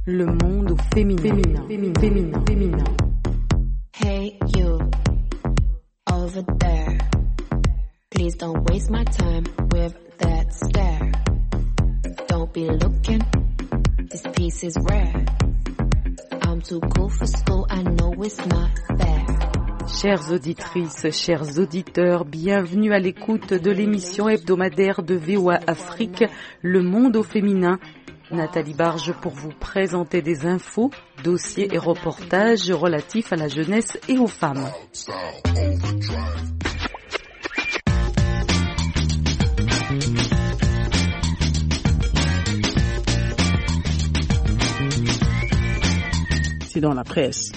Le monde au féminin. Hey you, over there. Please don't waste my time with that stare. Don't be looking, this piece is rare. I'm too cool for school, I know it's not fair. Chères auditrices, chers auditeurs, bienvenue à l'écoute de l'émission hebdomadaire de VOA Afrique, Le monde au féminin. Nathalie Barge pour vous présenter des infos, dossiers et reportages relatifs à la jeunesse et aux femmes. C'est dans la presse.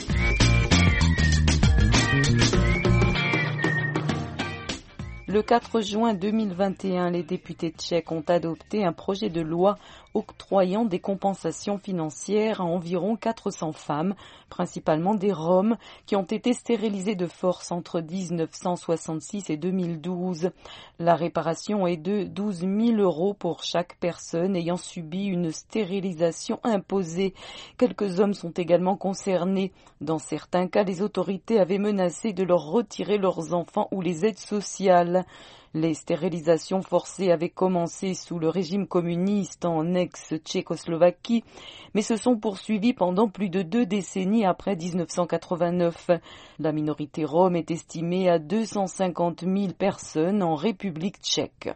Le 4 juin 2021, les députés tchèques ont adopté un projet de loi octroyant des compensations financières à environ 400 femmes, principalement des Roms, qui ont été stérilisées de force entre 1966 et 2012. La réparation est de 12 000 € pour chaque personne ayant subi une stérilisation imposée. Quelques hommes sont également concernés. Dans certains cas, les autorités avaient menacé de leur retirer leurs enfants ou les aides sociales. Les stérilisations forcées avaient commencé sous le régime communiste en ex-Tchécoslovaquie, mais se sont poursuivies pendant plus de 2 décennies après 1989. La minorité rome est estimée à 250 000 personnes en République tchèque.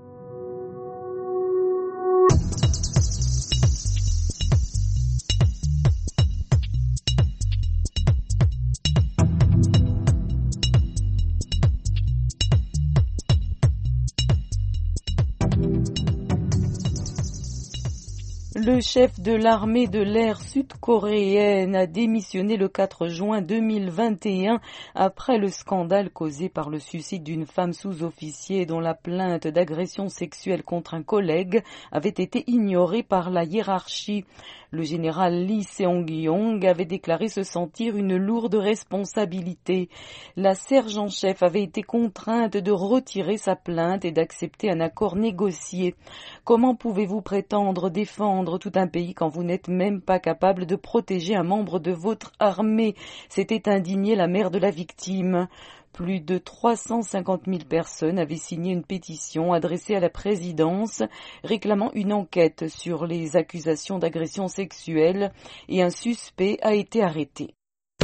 Le chef de l'armée de l'air sud-coréenne a démissionné le 4 juin 2021 après le scandale causé par le suicide d'une femme sous-officier dont la plainte d'agression sexuelle contre un collègue avait été ignorée par la hiérarchie. Le général Lee Seong-yong avait déclaré se sentir une lourde responsabilité. La sergent-chef avait été contrainte de retirer sa plainte et d'accepter un accord négocié. Comment pouvez-vous prétendre défendre tout un pays quand vous n'êtes même pas capable de protéger un membre de votre armée? S'était indignée la mère de la victime. Plus de 350 000 personnes avaient signé une pétition adressée à la présidence réclamant une enquête sur les accusations d'agression sexuelle et un suspect a été arrêté.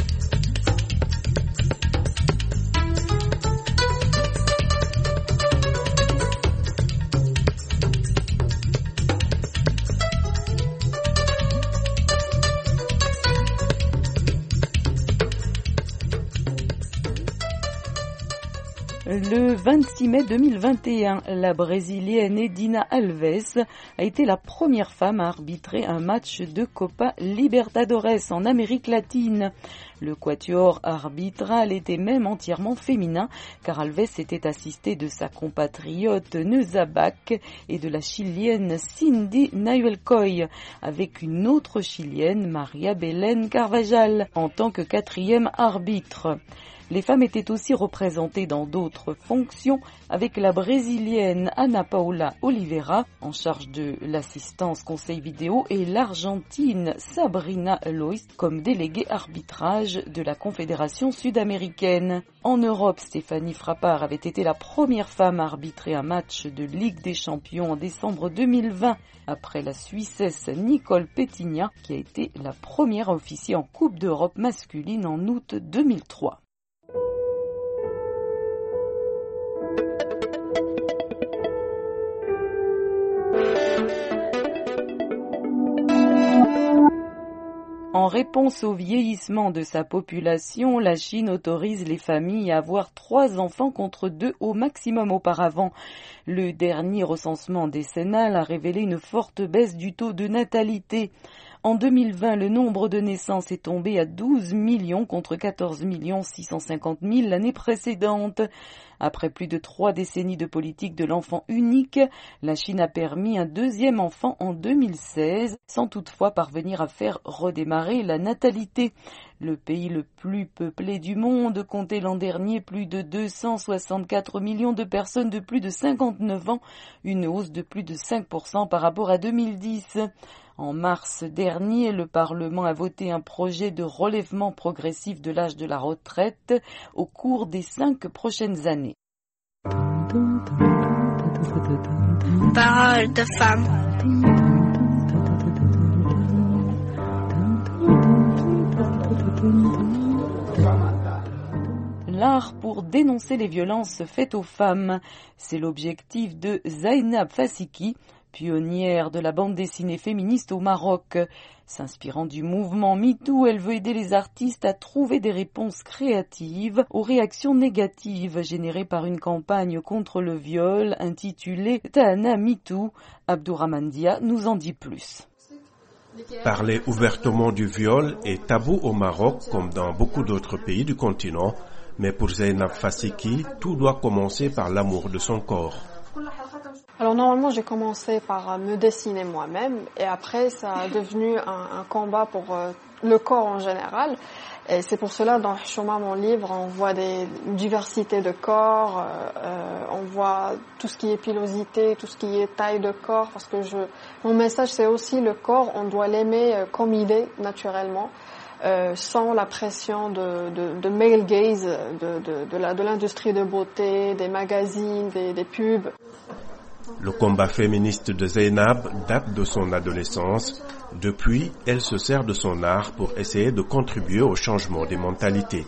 Le 26 mai 2021, la Brésilienne Edina Alves a été la première femme à arbitrer un match de Copa Libertadores en Amérique latine. Le quatuor arbitral était même entièrement féminin car Alves était assistée de sa compatriote Neuza Bach et de la Chilienne Cindy Nahuelcoy avec une autre Chilienne, Maria Belén Carvajal, en tant que 4e arbitre. Les femmes étaient aussi représentées dans d'autres fonctions avec la Brésilienne Ana Paula Oliveira en charge de l'assistance conseil vidéo et l'Argentine Sabrina Lois comme déléguée arbitrage de la Confédération sud-américaine. En Europe, Stéphanie Frappard avait été la première femme à arbitrer un match de Ligue des Champions en décembre 2020 après la Suissesse Nicole Pettigna qui a été la première à officier en Coupe d'Europe masculine en août 2003. En réponse au vieillissement de sa population, la Chine autorise les familles à avoir 3 enfants contre 2 au maximum auparavant. Le dernier recensement décennal a révélé une forte baisse du taux de natalité. En 2020, le nombre de naissances est tombé à 12 millions contre 14 650 000 l'année précédente. Après plus de 3 décennies de politique de l'enfant unique, la Chine a permis un 2e enfant en 2016, sans toutefois parvenir à faire redémarrer la natalité. Le pays le plus peuplé du monde comptait l'an dernier plus de 264 millions de personnes de plus de 59 ans, une hausse de plus de 5% par rapport à 2010. En mars dernier, le Parlement a voté un projet de relèvement progressif de l'âge de la retraite au cours des 5 prochaines années. Parole de femme. L'art pour dénoncer les violences faites aux femmes, c'est l'objectif de Zainab Fassiki, pionnière de la bande dessinée féministe au Maroc. S'inspirant du mouvement MeToo, elle veut aider les artistes à trouver des réponses créatives aux réactions négatives générées par une campagne contre le viol intitulée Tahana MeToo. Abdourahmane Dia nous en dit plus. Parler ouvertement du viol est tabou au Maroc comme dans beaucoup d'autres pays du continent, mais pour Zainab Fassiki, tout doit commencer par l'amour de son corps. Alors normalement j'ai commencé par me dessiner moi-même et après ça a devenu un combat pour le corps en général. Et c'est pour cela dans Chouma, mon livre, on voit une diversité de corps, on voit tout ce qui est pilosité, tout ce qui est taille de corps, parce que mon message c'est aussi le corps, on doit l'aimer comme il est naturellement. Sans la pression de male gaze, de l'industrie de beauté, des magazines, des pubs. Le combat féministe de Zainab date de son adolescence. Depuis, elle se sert de son art pour essayer de contribuer au changement des mentalités.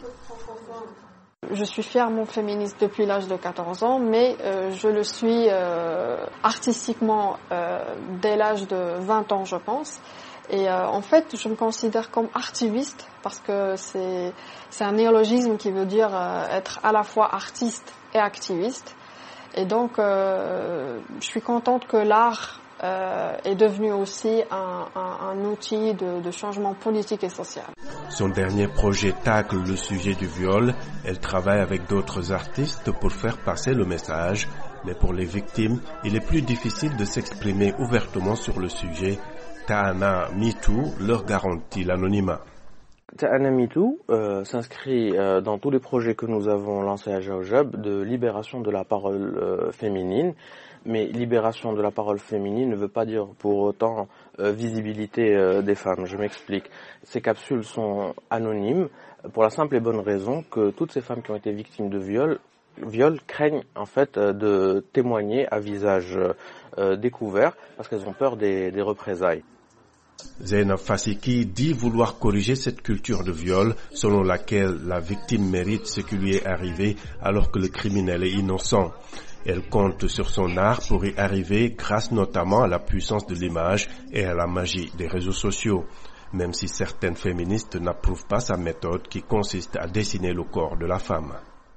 Je suis fièrement féministe depuis l'âge de 14 ans, mais je le suis artistiquement dès l'âge de 20 ans, je pense. Et en fait, je me considère comme artiviste parce que c'est un néologisme qui veut dire être à la fois artiste et activiste. Et donc, je suis contente que l'art est devenu aussi un outil de changement politique et social. Son dernier projet tacle le sujet du viol. Elle travaille avec d'autres artistes pour faire passer le message. Mais pour les victimes, il est plus difficile de s'exprimer ouvertement sur le sujet. Tahana MeToo leur garantit l'anonymat. Tahana MeToo s'inscrit dans tous les projets que nous avons lancés à Jaoujab de libération de la parole féminine. Mais libération de la parole féminine ne veut pas dire pour autant visibilité des femmes. Je m'explique. Ces capsules sont anonymes pour la simple et bonne raison que toutes ces femmes qui ont été victimes de viol craignent en fait de témoigner à visage découvert parce qu'elles ont peur des représailles. Zainab Fassiki dit vouloir corriger cette culture de viol selon laquelle la victime mérite ce qui lui est arrivé alors que le criminel est innocent. Elle compte sur son art pour y arriver grâce notamment à la puissance de l'image et à la magie des réseaux sociaux, même si certaines féministes n'approuvent pas sa méthode qui consiste à dessiner le corps de la femme.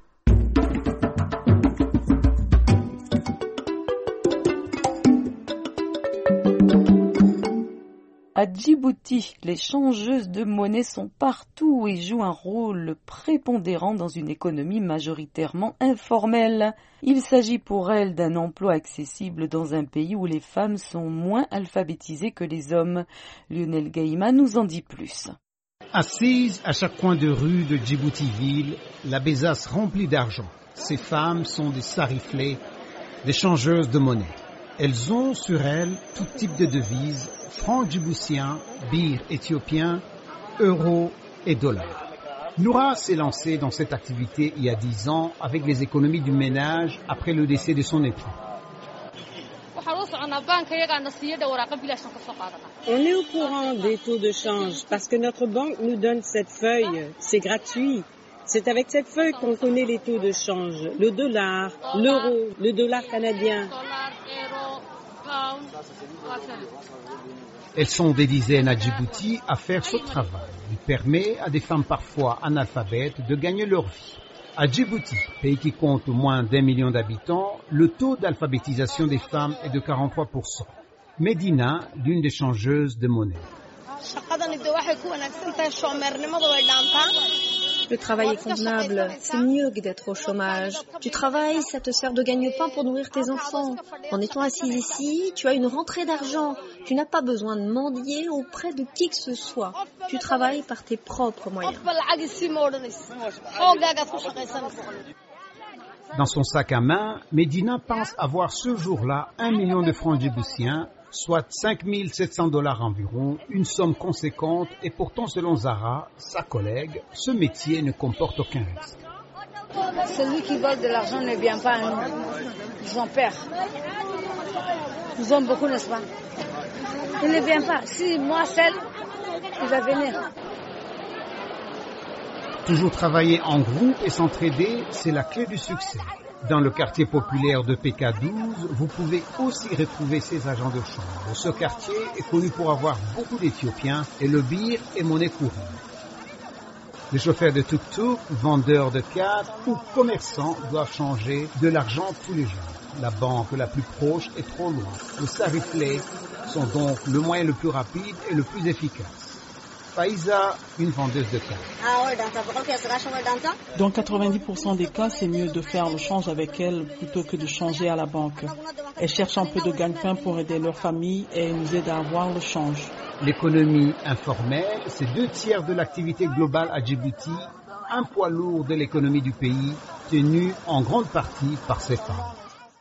À Djibouti, les changeuses de monnaie sont partout et jouent un rôle prépondérant dans une économie majoritairement informelle. Il s'agit pour elles d'un emploi accessible dans un pays où les femmes sont moins alphabétisées que les hommes. Lionel Gaïma nous en dit plus. Assises à chaque coin de rue de Djibouti-ville, la besace remplie d'argent. Ces femmes sont des sariflées, des changeuses de monnaie. Elles ont sur elles tout type de devises, francs djiboutiens, birr éthiopiens, euros et dollars. Noura s'est lancée dans cette activité il y a 10 ans avec les économies du ménage après le décès de son époux. On est au courant des taux de change parce que notre banque nous donne cette feuille. C'est gratuit. C'est avec cette feuille qu'on connaît les taux de change. Le dollar, l'euro, le dollar canadien. Elles sont des dizaines à Djibouti à faire ce travail. Il permet à des femmes parfois analphabètes de gagner leur vie. À Djibouti, pays qui compte moins d'1 million d'habitants, le taux d'alphabétisation des femmes est de 43%. Medina, l'une des changeuses de monnaie. Le travail est convenable, c'est mieux que d'être au chômage. Tu travailles, ça te sert de gagne-pain pour nourrir tes enfants. En étant assise ici, tu as une rentrée d'argent. Tu n'as pas besoin de mendier auprès de qui que ce soit. Tu travailles par tes propres moyens. Dans son sac à main, Medina pense avoir ce jour-là 1 million de francs djiboutiens, soit 5 700 $ environ, une somme conséquente, et pourtant selon Zara, sa collègue, ce métier ne comporte aucun risque. Celui qui vole de l'argent ne vient pas à nous, ils en perdent. Nous en beaucoup, n'est-ce pas? Il ne vient pas. Si moi seul, il va venir. Toujours travailler en groupe et s'entraider, c'est la clé du succès. Dans le quartier populaire de PK12, vous pouvez aussi retrouver ces agents de chambre. Ce quartier est connu pour avoir beaucoup d'Éthiopiens et le bir est monnaie courante. Les chauffeurs de tuk-tuk, vendeurs de cartes ou commerçants doivent changer de l'argent tous les jours. La banque la plus proche est trop loin. Les sariflés sont donc le moyen le plus rapide et le plus efficace. Faiza, une vendeuse de cartes. Dans 90% des cas, c'est mieux de faire le change avec elle plutôt que de changer à la banque. Elles cherchent un peu de gagne-pain pour aider leur famille et elles nous aident à avoir le change. L'économie informelle, c'est 2/3 de l'activité globale à Djibouti, un poids lourd de l'économie du pays, tenu en grande partie par ces femmes.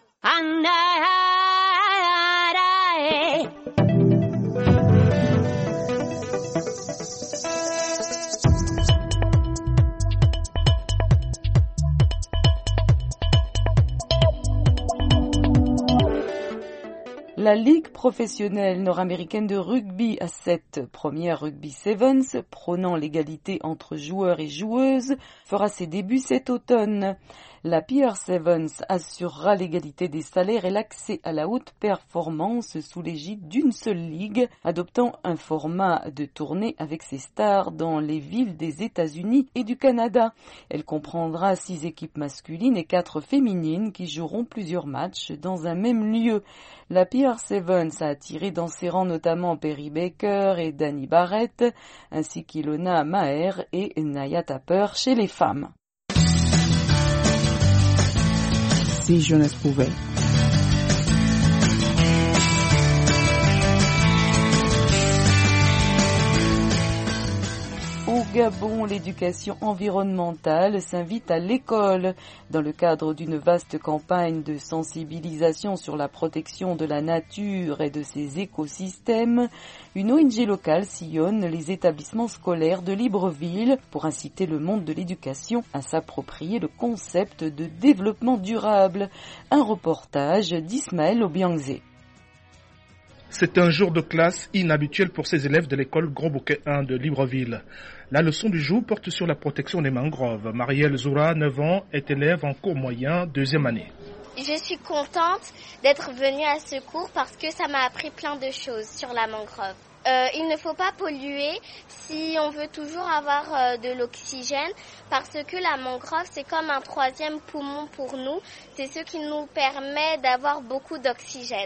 La Ligue professionnelle nord-américaine de rugby à 7, première rugby sevens, prônant l'égalité entre joueurs et joueuses, fera ses débuts cet automne. La PR Sevens assurera l'égalité des salaires et l'accès à la haute performance sous l'égide d'une seule ligue, adoptant un format de tournée avec ses stars dans les villes des États-Unis et du Canada. Elle comprendra 6 équipes masculines et 4 féminines qui joueront plusieurs matchs dans un même lieu. La PR Sevens a attiré dans ses rangs notamment Perry Baker et Danny Barrett, ainsi qu'Ilona Maher et Naya Tapper chez les femmes. Si jeunesse pouvait. Au Gabon, l'éducation environnementale s'invite à l'école. Dans le cadre d'une vaste campagne de sensibilisation sur la protection de la nature et de ses écosystèmes, une ONG locale sillonne les établissements scolaires de Libreville pour inciter le monde de l'éducation à s'approprier le concept de développement durable. Un reportage d'Ismaël Obiangzé. C'est un jour de classe inhabituel pour ces élèves de l'école Gros Bouquet 1 de Libreville. La leçon du jour porte sur la protection des mangroves. Marielle Zoura, 9 ans, est élève en cours moyen, 2e année. Je suis contente d'être venue à ce cours parce que ça m'a appris plein de choses sur la mangrove. Il ne faut pas polluer si on veut toujours avoir de l'oxygène parce que la mangrove, c'est comme un 3e poumon pour nous. C'est ce qui nous permet d'avoir beaucoup d'oxygène.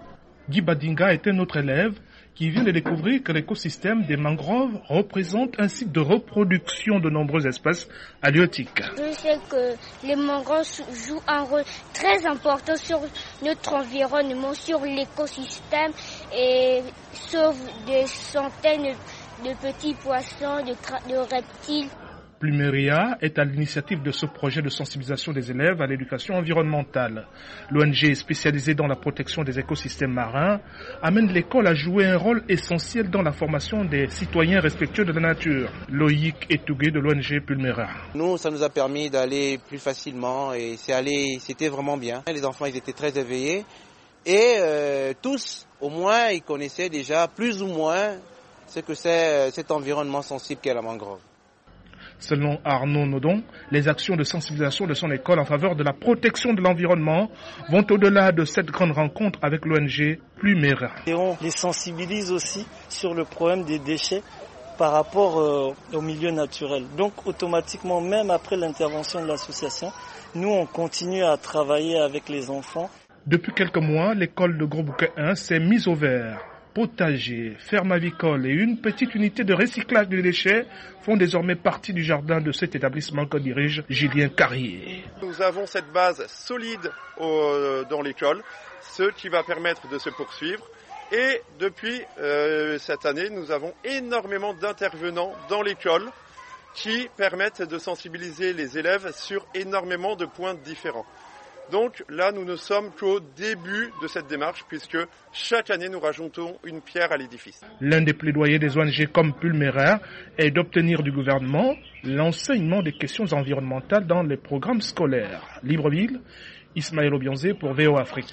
Guy Badinga est un autre élève qui vient de découvrir que l'écosystème des mangroves représente un site de reproduction de nombreuses espèces halieutiques. Je sais que les mangroves jouent un rôle très important sur notre environnement, sur l'écosystème et sauvent des centaines de petits poissons, de reptiles. Plumeria est à l'initiative de ce projet de sensibilisation des élèves à l'éducation environnementale. L'ONG spécialisée dans la protection des écosystèmes marins amène l'école à jouer un rôle essentiel dans la formation des citoyens respectueux de la nature. Loïc Etougué de l'ONG Plumeria. Nous, ça nous a permis d'aller plus facilement et c'était vraiment bien. Les enfants, ils étaient très éveillés et tous, au moins, ils connaissaient déjà plus ou moins ce que c'est cet environnement sensible qu'est la mangrove. Selon Arnaud Nodon, les actions de sensibilisation de son école en faveur de la protection de l'environnement vont au-delà de cette grande rencontre avec l'ONG Plumeria. Et on les sensibilise aussi sur le problème des déchets par rapport au milieu naturel. Donc automatiquement, même après l'intervention de l'association, nous on continue à travailler avec les enfants. Depuis quelques mois, l'école de Gros Bouquet 1 s'est mise au vert. Potager, ferme avicole et une petite unité de recyclage des déchets font désormais partie du jardin de cet établissement que dirige Julien Carrier. Nous avons cette base solide dans l'école, ce qui va permettre de se poursuivre. Et depuis cette année, nous avons énormément d'intervenants dans l'école qui permettent de sensibiliser les élèves sur énormément de points différents. Donc là, nous ne sommes qu'au début de cette démarche puisque chaque année, nous rajoutons une pierre à l'édifice. L'un des plaidoyers des ONG comme Pulméraire est d'obtenir du gouvernement l'enseignement des questions environnementales dans les programmes scolaires. Libreville, Ismaël Obionzé pour VOA Afrique.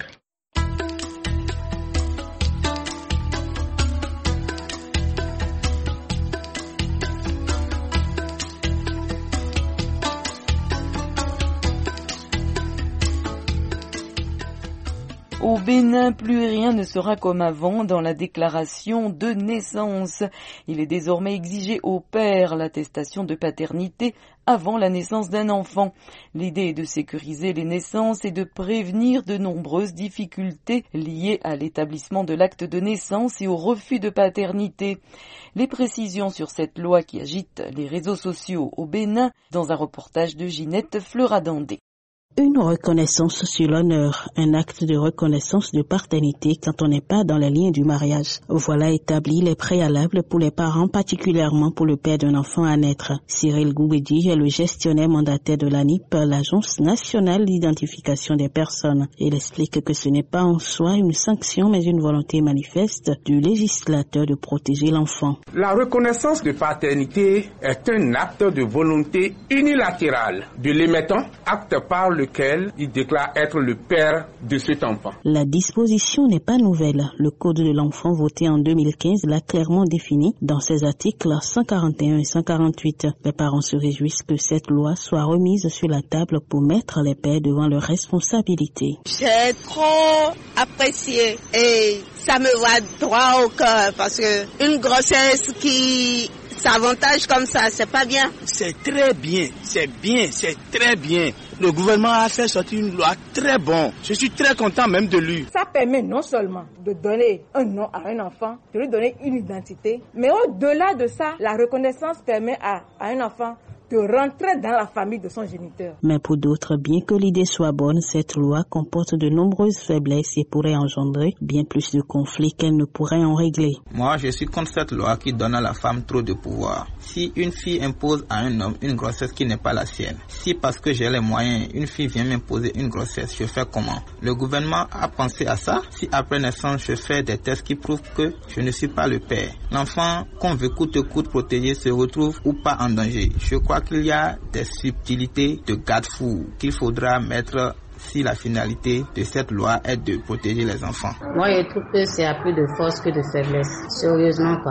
Au Bénin, plus rien ne sera comme avant dans la déclaration de naissance. Il est désormais exigé au père l'attestation de paternité avant la naissance d'un enfant. L'idée est de sécuriser les naissances et de prévenir de nombreuses difficultés liées à l'établissement de l'acte de naissance et au refus de paternité. Les précisions sur cette loi qui agite les réseaux sociaux au Bénin dans un reportage de Ginette Fleuradandé. Une reconnaissance sur l'honneur, un acte de reconnaissance de paternité quand on n'est pas dans la ligne du mariage. Voilà établi les préalables pour les parents, particulièrement pour le père d'un enfant à naître. Cyril Goubedi est le gestionnaire mandataire de l'ANIP, l'Agence nationale d'identification des personnes. Il explique que ce n'est pas en soi une sanction, mais une volonté manifeste du législateur de protéger l'enfant. La reconnaissance de paternité est un acte de volonté unilatérale de l'émettant, acte par lequel il déclare être le père de cet enfant. La disposition n'est pas nouvelle. Le Code de l'enfant voté en 2015 l'a clairement défini dans ses articles 141 et 148. Les parents se réjouissent que cette loi soit remise sur la table pour mettre les pères devant leurs responsabilités. J'ai trop apprécié et ça me va droit au cœur parce que une grossesse qui s'avantage comme ça, c'est pas bien. C'est très bien, c'est très bien. Le gouvernement a fait sortir une loi très bonne. Je suis très content même de lui. Ça permet non seulement de donner un nom à un enfant, de lui donner une identité, mais au-delà de ça, la reconnaissance permet à un enfant de rentrer dans la famille de son géniteur. Mais pour d'autres, bien que l'idée soit bonne, cette loi comporte de nombreuses faiblesses et pourrait engendrer bien plus de conflits qu'elle ne pourrait en régler. Moi, je suis contre cette loi qui donne à la femme trop de pouvoir. Si une fille impose à un homme une grossesse qui n'est pas la sienne, si parce que j'ai les moyens, une fille vient m'imposer une grossesse, je fais comment? Le gouvernement a pensé à ça. Si après naissance, je fais des tests qui prouvent que je ne suis pas le père, l'enfant qu'on veut coûte que coûte protéger se retrouve ou pas en danger. Je crois qu'il y a des subtilités de garde-fou qu'il faudra mettre si la finalité de cette loi est de protéger les enfants. Moi, je trouve que c'est à plus de force que de faiblesse. Sérieusement, quoi.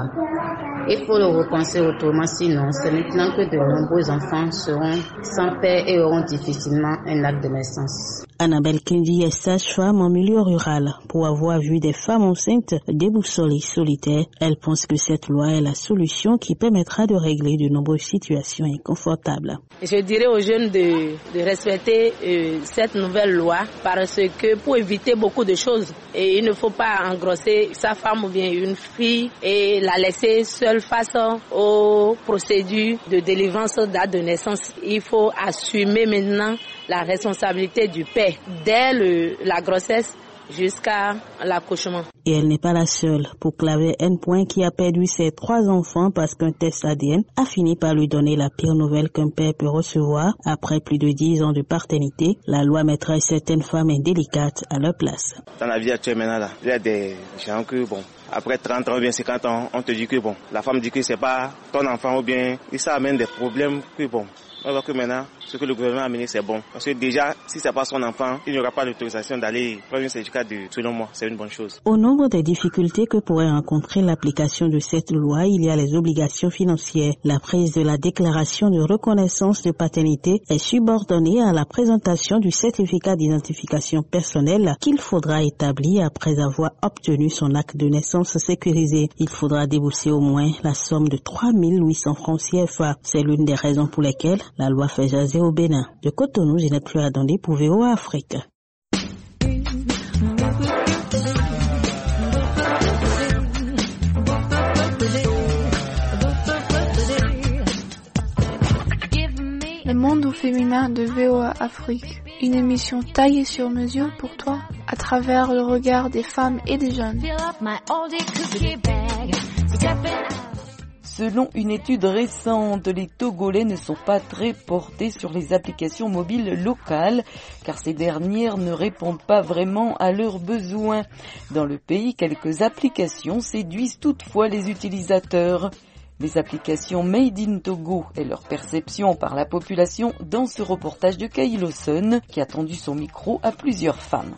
Il faut le repenser autrement, sinon c'est maintenant que de nombreux enfants seront sans père et auront difficilement un acte de naissance. Annabelle Kendi est sage-femme en milieu rural. Pour avoir vu des femmes enceintes déboussolées, solitaires, elle pense que cette loi est la solution qui permettra de régler de nombreuses situations inconfortables. Je dirais aux jeunes de respecter cette nouvelle loi parce que pour éviter beaucoup de choses, et il ne faut pas engrosser sa femme ou bien une fille et la laisser seule face aux procédures de délivrance d'acte de naissance. Il faut assumer maintenant la responsabilité du père dès la grossesse jusqu'à l'accouchement. Et elle n'est pas la seule. Pour Claver N. qui a perdu ses 3 enfants parce qu'un test ADN a fini par lui donner la pire nouvelle qu'un père peut recevoir. Après plus de 10 ans de paternité, la loi mettrait certaines femmes indélicates à leur place. Dans la vie actuelle maintenant, là, il y a des gens que, après 30 ans ou bien 50 ans, on te dit que, la femme dit que c'est pas ton enfant ou bien, et ça amène des problèmes que, on voit que maintenant, ce que le gouvernement a amené, c'est bon. Parce que déjà, si c'est pas son enfant, il n'y aura pas d'autorisation d'aller prendre un certificat selon moi, c'est une bonne chose. Au nombre des difficultés que pourrait rencontrer l'application de cette loi, il y a les obligations financières. La prise de la déclaration de reconnaissance de paternité est subordonnée à la présentation du certificat d'identification personnelle qu'il faudra établir après avoir obtenu son acte de naissance sécurisé. Il faudra débourser au moins la somme de 3 800 francs CFA. C'est l'une des raisons pour lesquelles la loi fait jaser au Bénin. De Cotonou, Ginette Fleuradandé pour VOA Afrique. Le monde au féminin de VOA Afrique. Une émission taillée sur mesure pour toi à travers le regard des femmes et des jeunes. Selon une étude récente, les Togolais ne sont pas très portés sur les applications mobiles locales, car ces dernières ne répondent pas vraiment à leurs besoins. Dans le pays, quelques applications séduisent toutefois les utilisateurs. Les applications Made in Togo et leur perception par la population dans ce reportage de Kay Lawson, qui a tendu son micro à plusieurs femmes.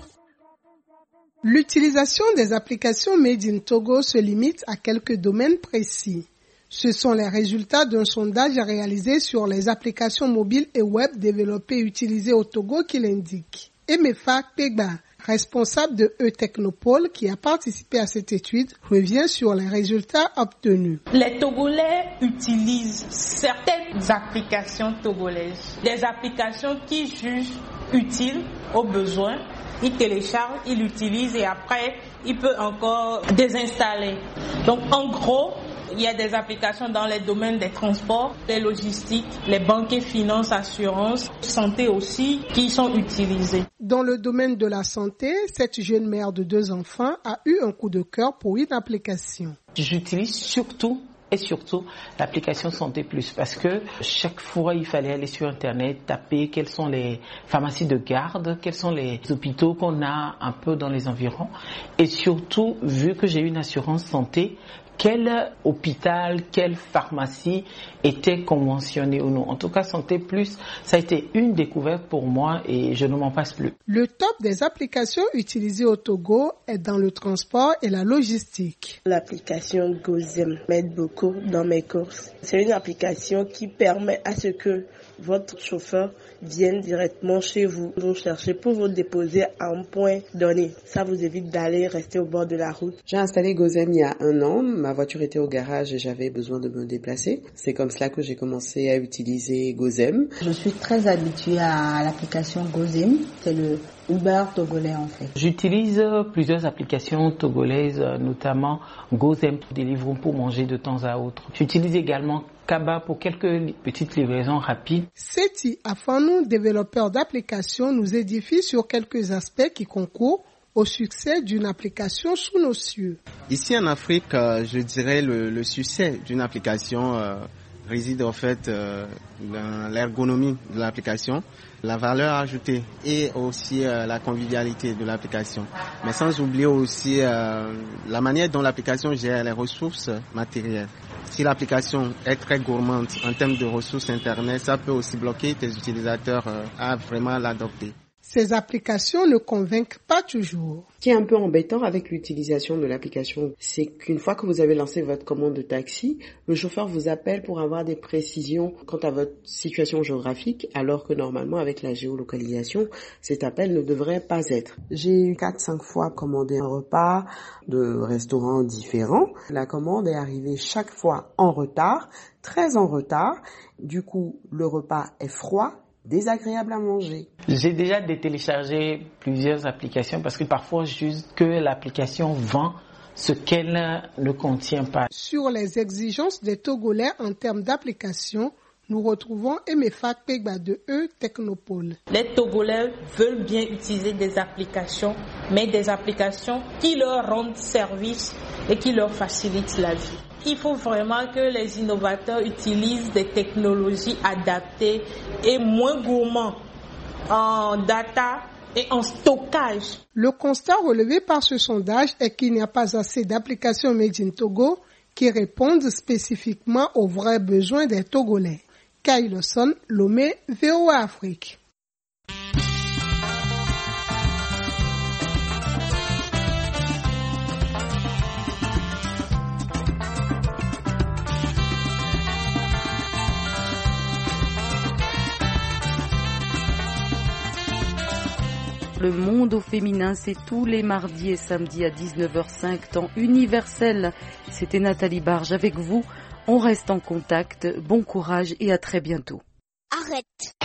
L'utilisation des applications Made in Togo se limite à quelques domaines précis. Ce sont les résultats d'un sondage réalisé sur les applications mobiles et web développées et utilisées au Togo qui l'indiquent. Emefa Pegba, responsable de E-Technopole qui a participé à cette étude, revient sur les résultats obtenus. Les Togolais utilisent certaines applications togolaises, des applications qu'ils jugent utiles aux besoins. Il télécharge, il utilise et après, il peut encore désinstaller. Donc, en gros, il y a des applications dans les domaines des transports, des logistiques, les banques et finances, assurances, santé aussi, qui sont utilisées. Dans le domaine de la santé, cette jeune mère de 2 enfants a eu un coup de cœur pour une application. J'utilise surtout l'application Santé Plus parce que chaque fois il fallait aller sur internet, taper quelles sont les pharmacies de garde, quels sont les hôpitaux qu'on a un peu dans les environs et surtout vu que j'ai une assurance santé, quel hôpital, quelle pharmacie était conventionnée ou non. En tout cas, Santé Plus, ça a été une découverte pour moi et je ne m'en passe plus. Le top des applications utilisées au Togo est dans le transport et la logistique. L'application Gozem m'aide beaucoup dans mes courses. C'est une application qui permet à ce que votre chauffeur vienne directement chez vous, vous chercher pour vous déposer à un point donné. Ça vous évite d'aller rester au bord de la route. J'ai installé Gozem il y a 1 an. Ma voiture était au garage et j'avais besoin de me déplacer. C'est comme cela que j'ai commencé à utiliser Gozem. Je suis très habituée à l'application Gozem. C'est le Uber togolais en fait. J'utilise plusieurs applications togolaises, notamment Gozem pour des livres pour manger de temps à autre. J'utilise également Kaba pour quelques petites livraisons rapides. Seti Afanou, développeur d'applications, nous édifie sur quelques aspects qui concourent au succès d'une application sous nos cieux. Ici en Afrique, je dirais le succès d'une application réside en fait dans l'ergonomie de l'application, la valeur ajoutée et aussi la convivialité de l'application. Mais sans oublier aussi la manière dont l'application gère les ressources matérielles. Si l'application est très gourmande en termes de ressources Internet, ça peut aussi bloquer tes utilisateurs à vraiment l'adopter. Ces applications ne convainquent pas toujours. Ce qui est un peu embêtant avec l'utilisation de l'application, c'est qu'une fois que vous avez lancé votre commande de taxi, le chauffeur vous appelle pour avoir des précisions quant à votre situation géographique, alors que normalement avec la géolocalisation, cet appel ne devrait pas être. J'ai eu 4-5 fois commandé un repas de restaurants différents. La commande est arrivée chaque fois en retard, très en retard. Du coup, le repas est froid, désagréable à manger. J'ai déjà téléchargé plusieurs applications parce que parfois juste que l'application vend ce qu'elle ne contient pas. Sur les exigences des Togolais en termes d'application, nous retrouvons Emefa Pegba de E-Technopole. Les Togolais veulent bien utiliser des applications, mais des applications qui leur rendent service et qui leur facilitent la vie. Il faut vraiment que les innovateurs utilisent des technologies adaptées et moins gourmands en data et en stockage. Le constat relevé par ce sondage est qu'il n'y a pas assez d'applications Made in Togo qui répondent spécifiquement aux vrais besoins des Togolais. Kay Lawson, Lomé, VOA Afrique. Le monde au féminin, c'est tous les mardis et samedis à 19h05, temps universel. C'était Nathalie Barge avec vous. On reste en contact. Bon courage et à très bientôt. Arrête.